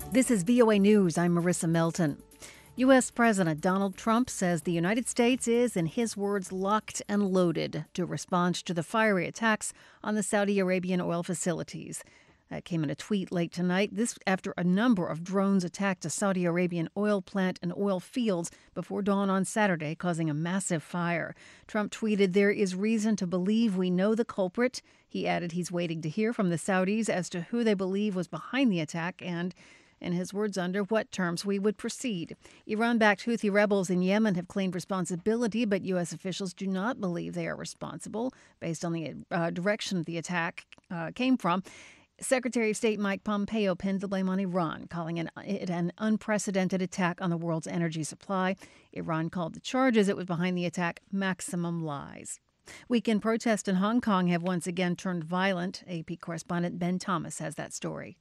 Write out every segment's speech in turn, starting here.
This is VOA News. I'm Marissa Melton. U.S. President Donald Trump says the United States is, in his words, locked and loaded to respond to the fiery attacks on the Saudi Arabian oil facilities. That came in a tweet late tonight. This after a number of drones attacked a Saudi Arabian oil plant and oil fields before dawn on Saturday, causing a massive fire. Trump tweeted, "There is reason to believe we know the culprit." He added he's waiting to hear from the Saudis as to who they believe was behind the attack and, in his words, under what terms we would proceed. Iran-backed Houthi rebels in Yemen have claimed responsibility, but U.S. officials do not believe they are responsible based on the direction the attack came from. Secretary of State Mike Pompeo pinned the blame on Iran, calling it an unprecedented attack on the world's energy supply. Iran called the charges it was behind the attack maximum lies. Weekend protests in Hong Kong have once again turned violent. AP correspondent Ben Thomas has that story.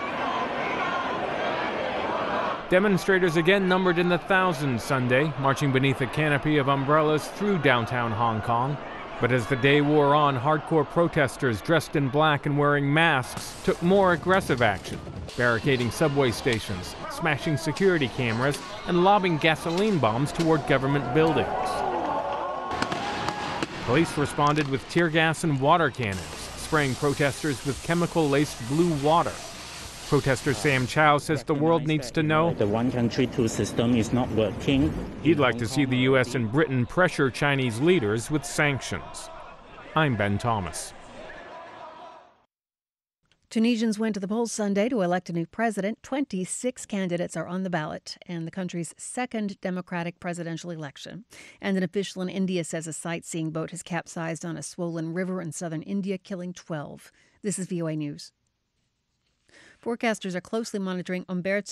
Demonstrators again numbered in the thousands Sunday, marching beneath a canopy of umbrellas through downtown Hong Kong. But as the day wore on, hardcore protesters dressed in black and wearing masks took more aggressive action, barricading subway stations, smashing security cameras, and lobbing gasoline bombs toward government buildings. Police responded with tear gas and water cannons, spraying protesters with chemical-laced blue water. Protester Sam Chow says the world needs to know the one country, two system is not working. He'd like to see the U.S. and Britain pressure Chinese leaders with sanctions. I'm Ben Thomas. Tunisians went to the polls Sunday to elect a new president. 26 candidates are on the ballot in the country's second democratic presidential election. And an official in India says a sightseeing boat has capsized on a swollen river in southern India, killing 12. This is VOA News. Forecasters are closely monitoring Umberto